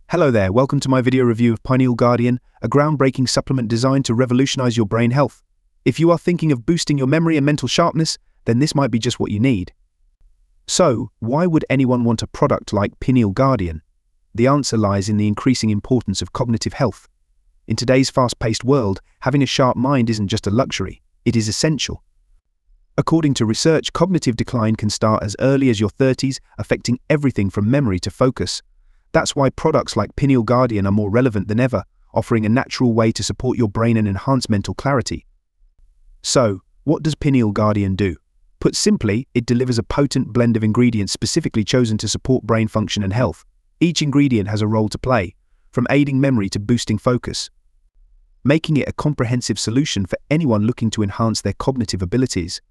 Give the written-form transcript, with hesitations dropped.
Hello there, welcome to my video review of Pineal Guardian, a groundbreaking supplement designed to revolutionize your brain health. If you are thinking of boosting your memory and mental sharpness, then this might be just what you need. So, why would anyone want a product like Pineal Guardian? The answer lies in the increasing importance of cognitive health. In today's fast-paced world, having a sharp mind isn't just a luxury, it is essential. According to research, cognitive decline can start as early as your 30s, affecting everything from memory to focus. That's why products like Pineal Guardian are more relevant than ever, offering a natural way to support your brain and enhance mental clarity. So, what does Pineal Guardian do? Put simply, it delivers a potent blend of ingredients specifically chosen to support brain function and health. Each ingredient has a role to play, from aiding memory to boosting focus, making it a comprehensive solution for anyone looking to enhance their cognitive abilities.